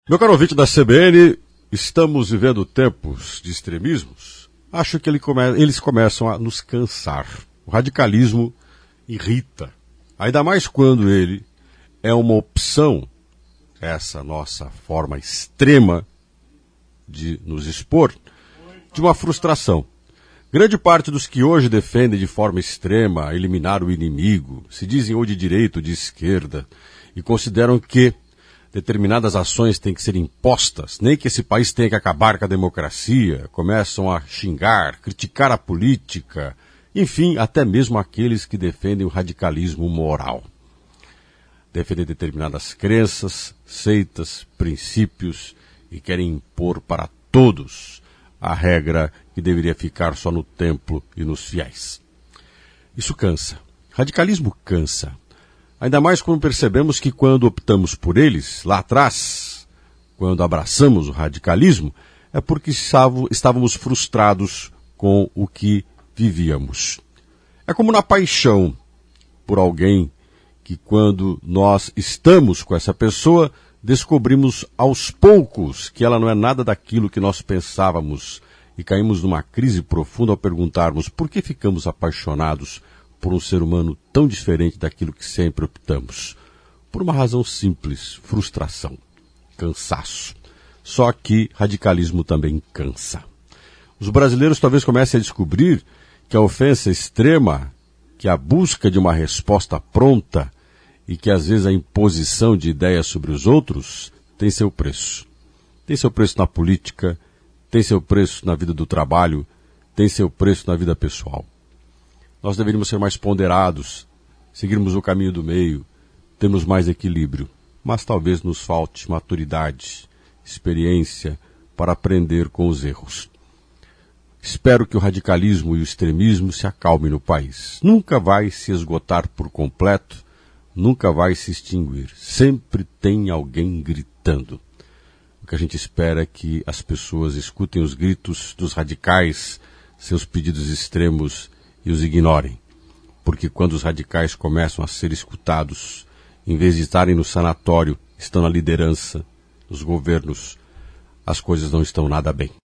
Meu caro ouvinte da CBN, estamos vivendo tempos de extremismos. Acho que eles começam a nos cansar. O radicalismo irrita. Ainda mais quando ele é uma opção, essa nossa forma extrema de nos expor, de uma frustração. Grande parte dos que hoje defendem de forma extrema eliminar o inimigo, se dizem ou de direita ou de esquerda, e consideram que determinadas ações têm que ser impostas, nem que esse país tenha que acabar com a democracia, começam a xingar, criticar a política, enfim, até mesmo aqueles que defendem o radicalismo moral. Defendem determinadas crenças, seitas, princípios e querem impor para todos a regra que deveria ficar só no templo e nos fiéis. Isso cansa. Radicalismo cansa. Ainda mais quando percebemos que quando optamos por eles, lá atrás, quando abraçamos o radicalismo, é porque estávamos frustrados com o que vivíamos. É como na paixão por alguém que quando nós estamos com essa pessoa, descobrimos aos poucos que ela não é nada daquilo que nós pensávamos e caímos numa crise profunda ao perguntarmos por que ficamos apaixonados por um ser humano tão diferente daquilo que sempre optamos. Por uma razão simples, frustração, cansaço. Só que radicalismo também cansa. Os brasileiros talvez comecem a descobrir que a ofensa extrema, que a busca de uma resposta pronta e que às vezes a imposição de ideias sobre os outros tem seu preço. Tem seu preço na política, tem seu preço na vida do trabalho, tem seu preço na vida pessoal. Nós deveríamos ser mais ponderados, seguirmos o caminho do meio, termos mais equilíbrio, mas talvez nos falte maturidade, experiência para aprender com os erros. Espero que o radicalismo e o extremismo se acalmem no país. Nunca vai se esgotar por completo, nunca vai se extinguir. Sempre tem alguém gritando. O que a gente espera é que as pessoas escutem os gritos dos radicais, seus pedidos extremos e os ignorem. Porque quando os radicais começam a ser escutados, em vez de estarem no sanatório, estão na liderança, nos governos, as coisas não estão nada bem.